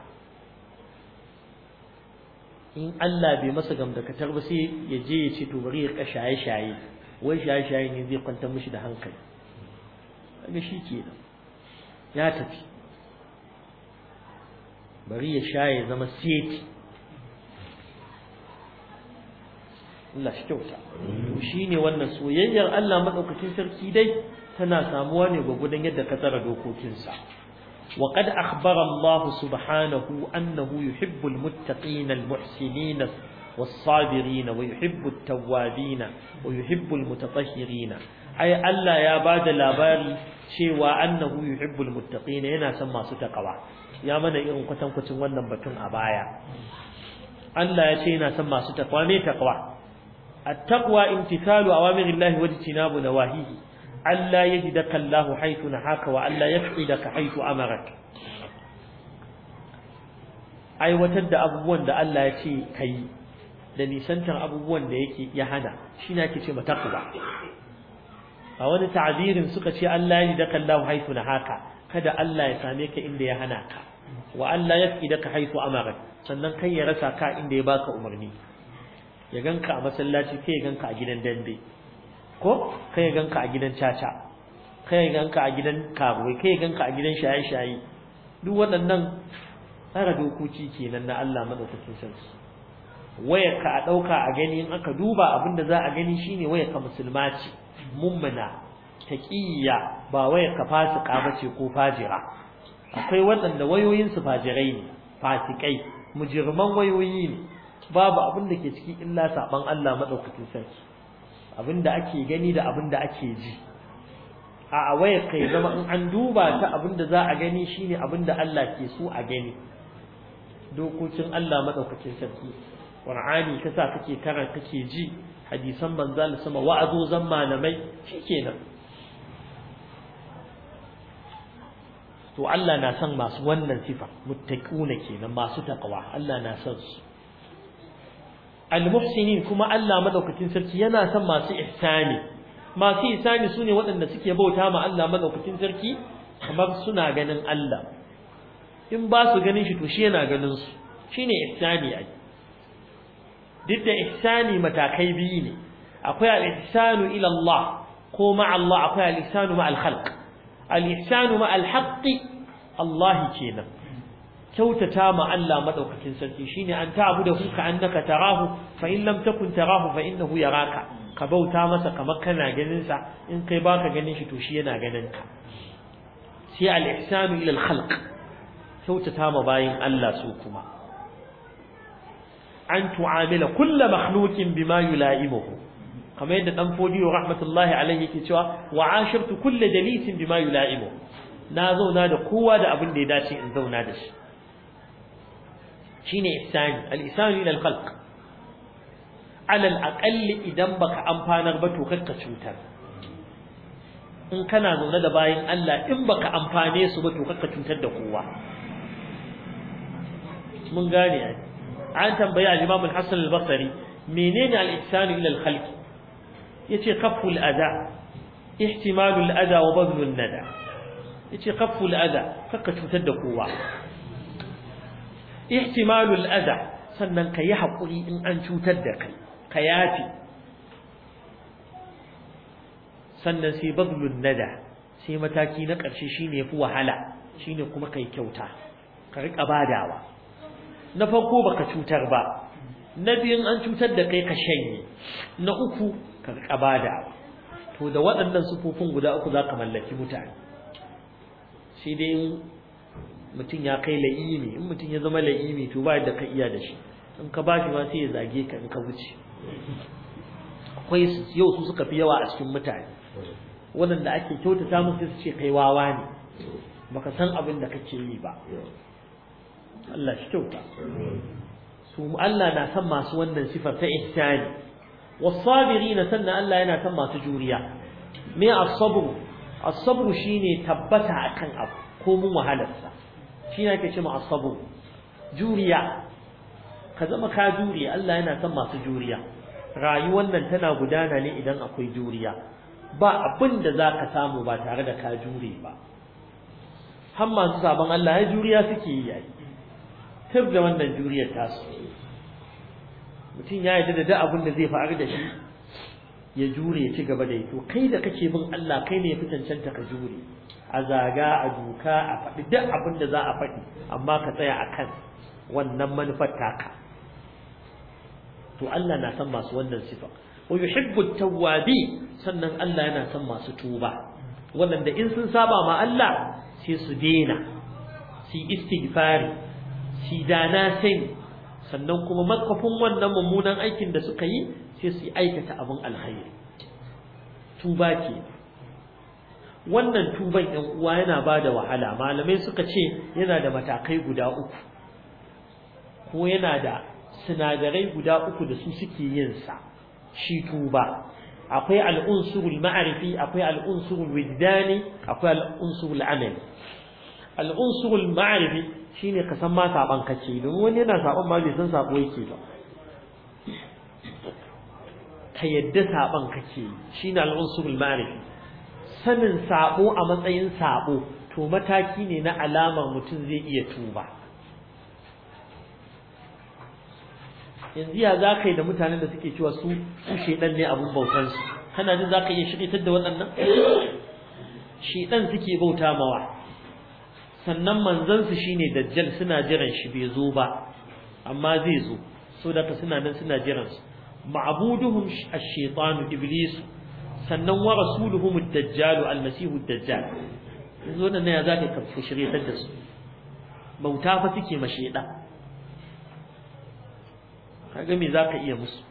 in Allah bai masa gamdakatar ba sai ya je ya ce to bari ya ka shaye-shaye wai shaye-shaye ne zai kwantar mishi da hankali kaga shi kenan ya tafi bari ya shaye zama seti Allah shi kyauta shine wannan soyayyar Allah madaukakin sarki dai tana samuwa ne gudan yadda ka tsara dokokinsa wa qad akhbara Allah subhanahu annahu yuhibbul muttaqin almuhsinin was-sabirin wa yuhibbut tawwabin wa yuhibbul mutatahhirin ai Allah ya bada labari cewa annahu yuhibbul muttaqin yana son masu takawa ya mana irin kwatankwacin wannan batun a baya Allah ya ce yana son masu takawa me takawa التقوى امتثال أوامر الله واجتناب نواهيه ألا يجدك الله حيث نهاك وألا يفقدك حيث أمرك أي وتد أبوان ده ألا يتي كي da nisantar abubuwan da yake ya hana shi ne ake ce mataqwa a wani ta'zirin suka ce Allah ya daka Allah haifu na haka kada Allah ya same ka inda ya hana ka wa Allah ya fidaka haifu amara sannan kai ya rasa ka inda ya baka umarni ya ganka a masallaci kai ya ganka a gidan dambe ko kai ya ganka a gidan caca kai ya ganka a gidan karuwai kai ya ganka a gidan shaye-shaye duk waɗannan tsara dokoki kenan na Allah madaukakin sarki wayarka a dauka a gani in aka duba abinda za a gani shine wayarka musulma ce mummuna taqiyya ba wayarka fasika bace ko fajira akwai waɗanda wayoyin su fajirai ne fasikai mujirman wayoyi ne babu abin da ke ciki illa saban Allah madaukakin sarki abinda ake gani da abinda ake ji a wayar kai zama in an duba ta abinda za a gani shine abinda Allah ke so a gani dokokin Allah madaukakin sarki Qur'ani kasa kake karanta kake ji hadisan manzal sama wa'azozan malamai shikenan to Allah na san masu wannan sifa muttaquna kenan masu taqwa Allah na san su al-muhsinin kuma Allah madaukakin sarki yana son masu ihsani sune waɗanda suke bauta ma Allah madaukakin sarki kamar suna ganin Allah in ba su ganin shi to shi yana ganin su shine ihsani ai duk da ihsani matakai biyu ne akwai al-ihsanu ila Allah ko ma Allah akwai al-ihsanu ma al-khalq al-ihsanu ma al-haqqi Allah kenan kyautata ma Allah madaukakin sarki shine an ta'budu ka annaka tarahu fa in lam takun tarahu fa innahu yaraka ka bauta masa kamar kana ganin sa in kai baka ganin shi to shi yana ganin ka sai al-ihsanu ila al-khalq kyautata ma bayin Allah su kuma an tu'amila kullu makhluqin bima yula'imuhu kamar yadda dan fodiyo rahmatullahi alayhi yake cewa wa ashirtu kullu jalisin bima yula'imuhu na zauna da kowa da abin da ya dace in zauna da shi shine ihsani al-ihsanu ila al-khalq ala al-aqall idan baka amfanar ba to kakka cutar in kana zaune da bayin Allah in baka amfane su ba to kakka cutar da kowa mun gane an tambayi al-Imam al-Hasan al-Basri menene al-ihsanu ila al-khalq yace kaful adha ihtimalu al-adha wa badlu an-nada yace kaful adha kakka cutar da kowa ihtimalu al-adha sannan kai hakuri in an cutar da kai ka yafi sannan sai badlu an-nada sai mataki na ƙarshe shine yafi wahala shine kuma kai kyauta ka rika badawa na farko baka cutar ba na biyun an cutar da kai ka shanye na uku ka rika badawa to da waɗannan sufofin guda uku zaka mallaki mutane sai dai mutum ya kai la'imi in mutum ya zama la'imi to ba yadda ka iya da shi in ka bashi ma sai ya zage ka in ka wuce akwai yau su suka fi yawa a cikin mutane waɗanda ake kyautata musu su ce kai wawa ne baka san abin da kake yi ba Allah shi kyauta su Allah na san masu wannan sifar ta ihsani was-sabirin sannan Allah yana san masu juriya me as-sabr as-sabr shine tabbata akan abu ko mun wahalarsa shi ne ake cewa as-sabr juriya ka zama ka juriya Allah yana san masu juriya rayuwar nan tana gudana ne idan akwai juriya ba abin da zaka samu ba tare da ka jure ba har masu sabon Allah ya juriya suke yi yayi tab da wannan juriyar tasu mutum ya yarda da abin da zai faru da shi ya jure ya ci gaba da yi to kai da kake bin Allah kai ne fi cancanta ka jure a zaga a duka a faɗi duk abin da za a faɗi amma ka tsaya akan wannan manufar taka to Allah na san masu wannan sifa wa yuhibbu at-tawwabi sannan Allah yana san masu tuba wanda in sun saba ma Allah sai su dena su istighfari su dana sai sannan kuma makafin wannan mummunan aikin da suka yi sai su aikata abin alkhairi tuba ke wannan tuban ɗan uwa yana bada wahala malamai suka ce yana da matakai guda uku ko yana da sinadarai guda uku da su suke yin sa shi tuba akwai al-unsurul ma'rifi akwai al-unsurul wijdani akwai al-unsurul amali al-unsurul ma'rifi shine ka san ma saban kace don wani yana saban ma bai san sabo yake ba ka yadda saban kake shine al-unsurul ma'rifi sanin sabo a matsayin sabo to mataki ne na alamar mutum zai iya tuba yanzu ya zaka yi da mutanen da suke cewa su shedan ne abun bautan su kana jin zaka iya shiritar da waɗannan shedan suke bauta mawa sannan manzon su shine dajjal suna jiran shi bai zo ba amma zai zo saboda ka suna nan suna jiran su ma'buduhum ash-shaytan iblis sannan wa rasuluhum ad-dajjal al-masih ad-dajjal yanzu wannan ne ya zaka ka shiritar da su bauta fa suke ma shedan kaga me zaka iya musu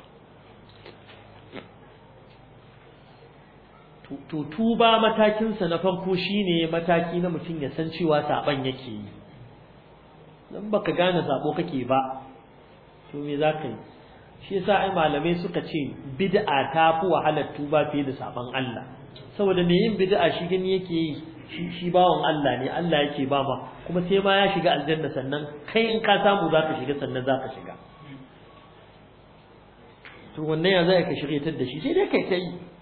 to tuba matakin sa na farko shine mataki na mutum ya san cewa saban yake yi dan baka gane sabo kake ba to me zaka yi shi yasa ai malamai suka ce bid'a ta fi wahalar tuba fiye da saban Allah saboda me yin bid'a shi gani yake yi shi bawon Allah ne Allah yake ba ma kuma sai ma ya shiga aljanna sannan kai in ka samu zaka shiga sannan zaka shiga to wannan ya zai ka shiryatar da shi sai dai kai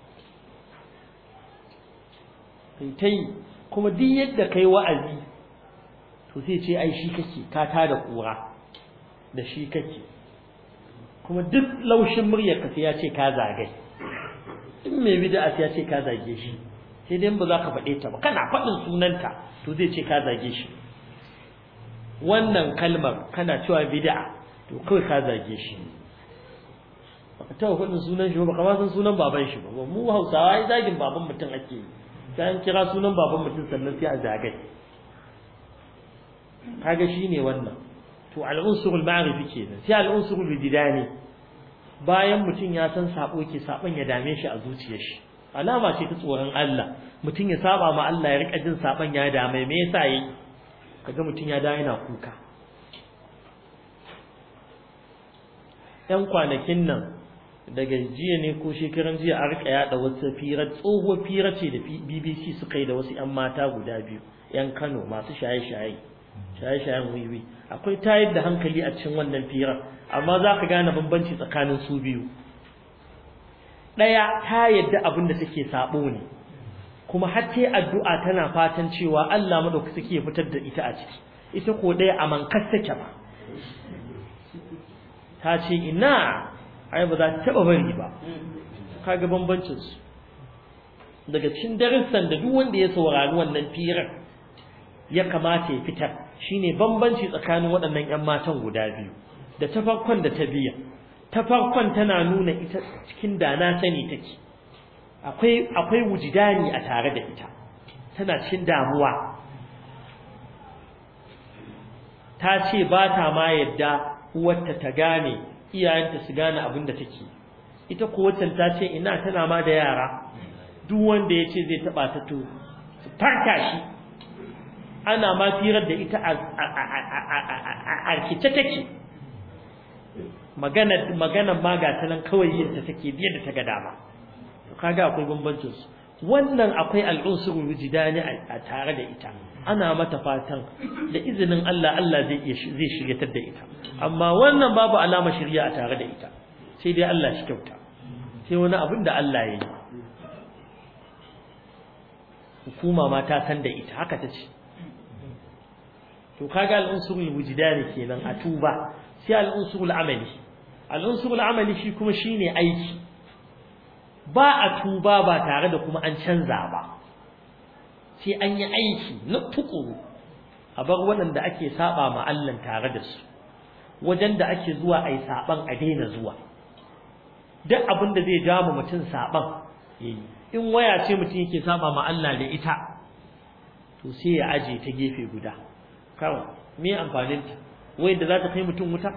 tai kuma duk yadda kai wa'azi to sai ce ai shi kake ka tada kura da shi kake kuma duk laushin muryar ka sai ya ce ka zagai in mai bid'a sai ya ce ka zage shi sai dai ba za ka faɗe ta ba kana faɗin sunanta to zai ce ka zage shi wannan kalmar kana cewa bid'a to kawai ka zage shi ta faɗin sunan shi ba kamar san sunan baban shi ba mu Hausawa ai zagin baban mutum ake yi sai an kira sunan baban mutum sannan sai a zagai kaga shine wannan to al-unsurul ma'rifi kenan sai al-unsurul wijdani bayan mutum ya san sabo ke saban ya dame shi a zuciyar shi alama ce ta tsoron Allah mutum ya saba ma Allah ya rika jin saban ya dame me yasa yi kaga mutum ya da yana kuka yan kwanakin nan daga jiya ne ko shekaran jiya a rika yada wasu tsohuwar fira ce da BBC suka yi da wasu yan mata guda biyu yan Kano masu shaye-shayen wiwi akwai tayar da hankali a cikin wannan fira amma za ka gane bambanci tsakanin su biyu ɗaya ta yadda abin da take sabo ne kuma har ta addu'a tana fatan cewa Allah madaukaki suke fitar da ita a ciki ita ko ɗaya a mankas take ba ta ce ina ai ba za ta taba bari ba kaga bambancin su daga cikin darussan da duk wanda ya saurari wannan firar ya kamata ya fitar shine bambanci tsakanin waɗannan ƴan matan guda biyu da ta farkon da ta biya ta farkon tana nuna ita cikin dana sani take akwai wujidani a tare da ita tana cikin damuwa ta ce ba ta ma yadda uwarta ta gane iyayenta su gane abin da take ita ko waccan ta ce ina tana ma da yara duk wanda ya ce zai taba ta to su farka shi ana ma firar da ita a rikice take magana ma ga ta nan kawai yin ta take biyar da ta ga dama kaga akwai bambancin su wannan akwai al'unsurul wujdani a tare da ita ana mata fatan da izinin Allah zai shiryatar da ita amma wannan babu alama shirya a tare da ita sai dai Allah shi kyauta sai wani abin da Allah ya yi hukuma ma ta san da ita haka ta ce to kaga al'unsurul wujdani kenan a tuba sai al'unsurul amali shi kuma shine aiki ba a tuba ba tare da kuma an canza ba sai an yi aiki na tukuru a bar waɗanda ake saba ma Allah tare da su wajen da ake zuwa ai saban a daina zuwa duk abin da zai jawo mutum saban yayi in waya ce mutum yake saba ma Allah da ita to sai ya aje ta gefe guda kawai me amfanin ta wayar da za ta kai mutum wuta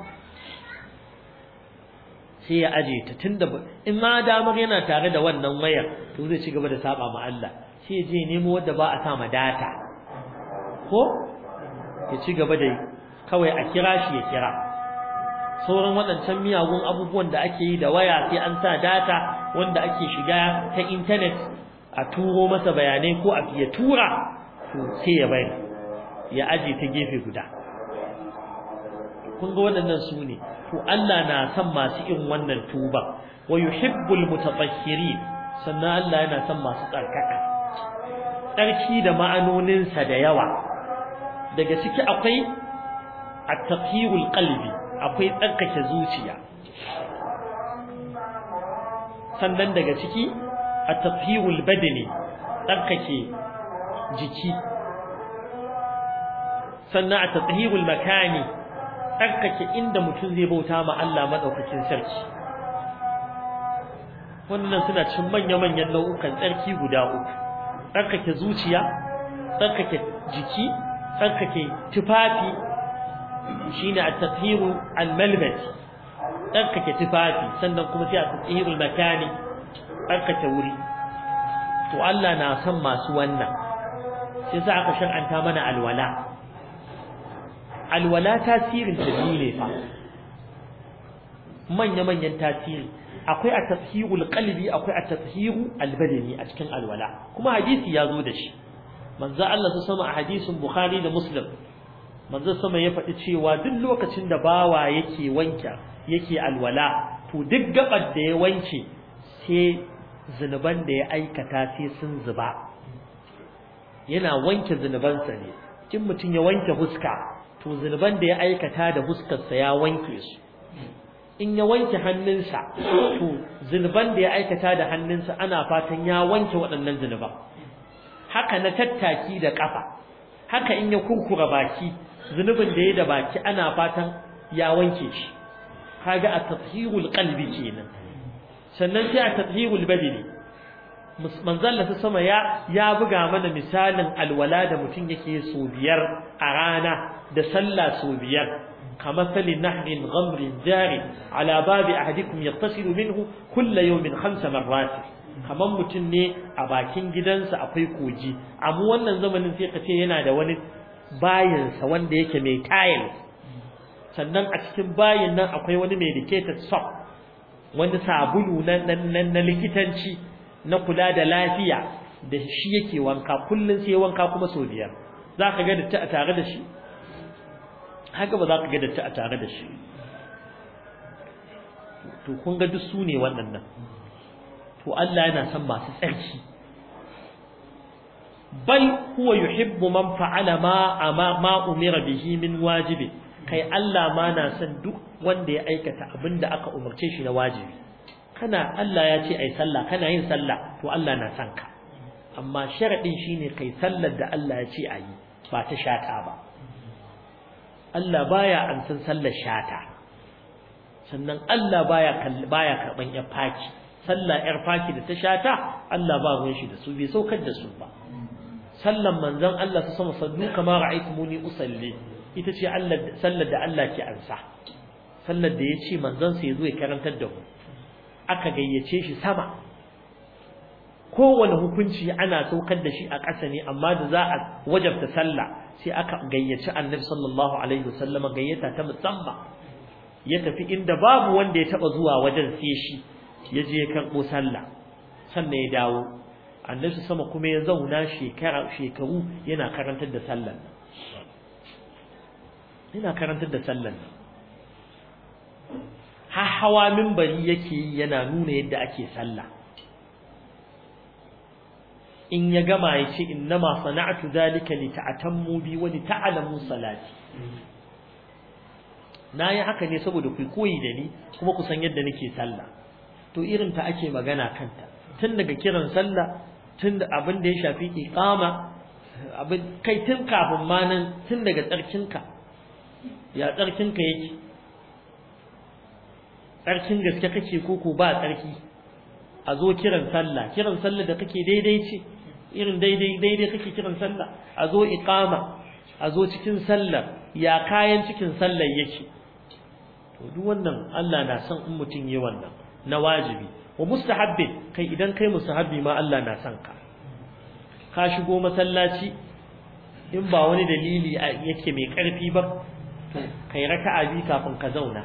sai ya aje ta tunda in ma damar yana tare da wannan wayar to zai ci gaba da saba ma Allah sai ya je nemo wanda ba a sa ma data ko ya ci gaba da kawai a kira shi ya kira sauran waɗancan miyagun abubuwan da ake yi da waya sai an sa data wanda ake shiga ta internet a turo masa bayanai ko a ya tura to sai ya bayar ya aje ta gefe guda kun ga waɗannan su ne to Allah na son masu irin wannan tuba wa yuhibbul mutatahhirin sannan Allah yana son masu tsarkaka tsarki da ma'anoninsa da yawa daga ciki akwai at-tathhirul qalbi akwai tsarkake zuciya sannan daga ciki at-tathhirul badani tsarkake jiki sannan at-tathhirul makani tsarkake inda mutum zai bauta ma Allah madaukakin sarki wannan suna cin manya-manyan nau'ukan tsarki guda uku tsarkake zuciya tsarkake jiki tsarkake tufafi shine at-tathiru al-malbas tsarkake tufafi sannan kuma sai at-tathirul makani tsarkake wuri to Allah na san masu wannan sai sa aka shar'anta mana alwala tasirin ta ne fa manya-manyan tasiri akwai at-tathhirul qalbi akwai at-tathhiru al-badani a cikin alwala kuma hadisi ya zo da shi manzo Allah sama a hadisin Bukhari da Muslim manzo sama ya faɗi cewa duk lokacin da bawa yake alwala to duk gabar da ya wanke sai zinuban da ya aikata sai sun zuba yana wanke zinubansa ne kin mutun ya wanke huska to zinuban da ya aikata da huskarsa ya wanke su in ya wanke hannunsa to zinuban da ya aikata da hannunsa ana fatan ya wanke waɗannan zinuban haka na tattaki da kafa haka in ya kurkura baki zunubin da ya da baki ana fatan ya wanke shi kaga at-tathhirul qalbi kenan sannan sai at-tathhirul badani manzalla ta sama ya buga mana misalin alwala da mutum yake so biyar a rana da sallah so biyar كمثل نهر غمر جاري على باب أحدكم يغتسل منه كل يوم 5 مرات kaman mutum ne a bakin gidansa akwai koji amma wannan zamanin sai kace yana da wani bayin sa wanda yake mai tile sannan a cikin bayin nan akwai wani medicated soap wanda sabulu na likitanci na kula da lafiya da shi yake wanka kullun sai wanka kuma sau biyar zaka ga da tare da shi haka ba za ka ga datti a tare da shi to kun ga duk su ne waɗannan to Allah yana son masu tsarki bal huwa yuhibbu man fa'ala ma umira bihi min wajibi kai Allah ma na son duk wanda ya aikata abinda aka umarce shi na wajibi kana Allah ya ce ai sallah kana yin sallah to Allah na son ka amma sharadin shine kai sallar da Allah ya ce ayi ba ta shata ba Allah baya ansan sallar shata sannan Allah baya karban yar faki sallah yar faki da ta shata Allah ba ruwan shi da su bai saukar da su ba sallan manzon Allah ta sama sallu kama ra'aytumuni usalli ita ce Allah sallar da Allah ke ansa sallar da yace manzon sa yazo ya karantar da mu aka gayyace shi sama kowane hukunci ana saukar da shi a ƙasa ne amma da za a wajabta sallah sai aka gayyaci annabi sallallahu alaihi wasallama gayyata ta musamman ya tafi inda babu wanda ya taba zuwa wajen sai shi ya je ya karbo sallah sannan ya dawo annabi sama kuma ya zauna shekaru yana karantar da sallah har hawa minbari yake yana nuna yadda ake sallah in ya gama ya ce innama sana'tu zalika lita'tammu bi wa lita'lamu salati nayi haka ne saboda ku koyi da ni kuma ku san yadda nake sallah to irin ta ake magana kanta tun daga kiran sallah tun da abin da ya shafi iqama abin kai tun kafin ma nan tun daga tsarkinka ya tsarkinka yake tsarkin gaske kake ko ba tsarki a zo kiran sallah da kake daidai ce irin daidai kake kiran sallah a zo iqama a zo cikin sallah ya kayan cikin sallar yake to duk wannan Allah na son in mutun yayi wannan na wajibi wa mustahabbi kai idan kai mustahabbi ma Allah na son ka shigo masallaci in ba wani dalili yake mai karfi ba to kai raka'a bi kafin ka zauna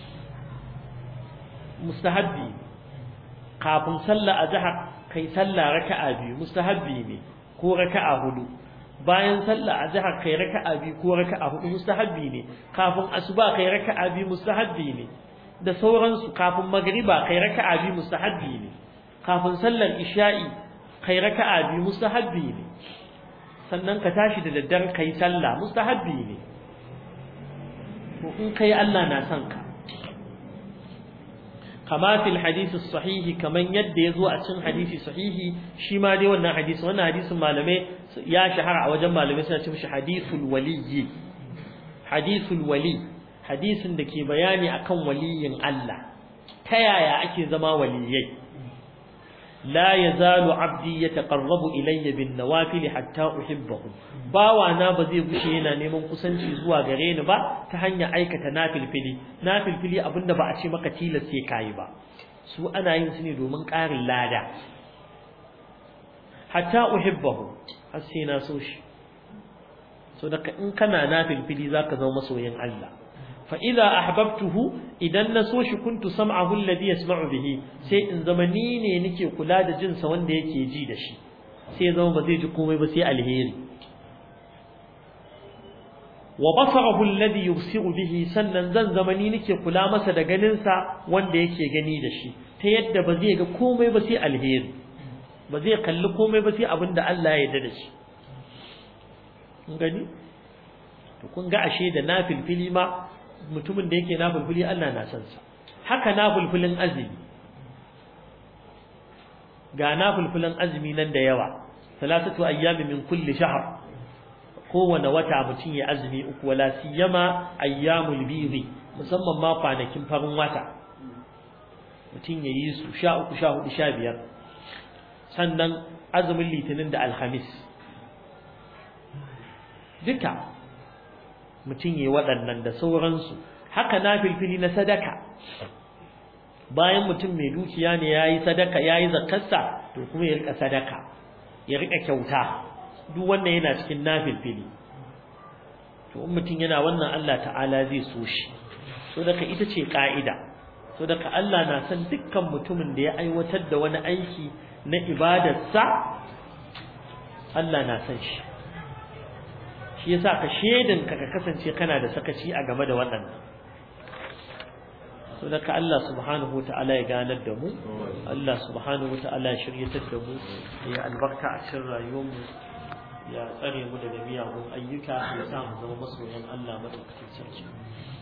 mustahabbi kafin sallah azhar kai sallah raka'a biyu mustahabbi ne ko raka'a hudu bayan sallah azhar kai raka'a biyu ko raka'a hudu mustahabbi ne kafin asuba kai raka'a biyu mustahabbi ne da sauransu kafin magriba kai raka'a biyu mustahabbi ne kafin sallar isha'i kai raka'a biyu mustahabbi ne sannan ka tashi da daddare kai sallah mustahabbi ne to in kai Allah na son ka kama fil hadisi sahihi kaman yadda yazo a cikin hadisi sahihi shi ma dai wannan hadisin malamai ya shahara a wajen malamai suna cewa hadisul waliyyi hadisul wali hadisin da ke bayani akan waliyin Allah ta yaya ake zama waliyai la yazalu abdi yataqarrabu ilayya bin nawafil hatta uhibbahu bawa na ba zai gushe yana neman kusanci zuwa gare ni ba ta hanyar aikata nafilfili abinda ba a ce maka tilas sai kai ba su ana yin su ne domin ƙarin lada hatta uhibbahu har sai na so shi so daga in kana nafilfili zaka zama masoyin Allah fa idza ahbabtuhu idan na so shi kuntu sam'ahu alladhi yasma'u bihi sai in zama ni ne nake kula da jinsa wanda yake ji da shi sai zama ba zai ji komai ba sai alheri wa basarahu alladhi yubsiru bihi sannan zan zama ni nake kula masa da ganin sa wanda yake gani da shi ta yadda ba zai ga komai ba sai alheri ba zai kalli komai ba sai abinda Allah ya yarda da shi kun gani to kun ga ashe da nafilfili ma mutumin da yake nafilfili Allah na san sa haka nafilfilin azumi ga nafilfilin azumi nan da yawa thalathatu ayyamin min kulli shahr kowane wata mutum ya azumi uku wala siyama ayyamul bidhi musamman ma kwanakin farin wata mutum ya yi su 13 14 15 sannan azumin litinin da alhamis duka mutum ya yi waɗannan da sauransu haka na filfili na sadaka bayan mutum mai dukiya ne yayi sadaka yayi zakarsa to kuma ya rika sadaka ya rika kyauta duk wannan yana cikin nafilfili to in mutum yana wannan Allah ta'ala zai so shi so daga ita ce ka'ida so daga Allah na san dukkan mutumin da ya aiwatar da wani aiki na ibadarsa Allah na san shi shi yasa ka shedin ka kasance kana da sakaci a game da waɗannan so daga Allah subhanahu wata'ala ya ganar da mu Allah subhanahu wata'ala ya shiryatar da mu ya albarka a cikin rayuwar mu ya tsare mu daga miyagun ayyuka ya sa mu zama masoyan Allah madaukakin sarki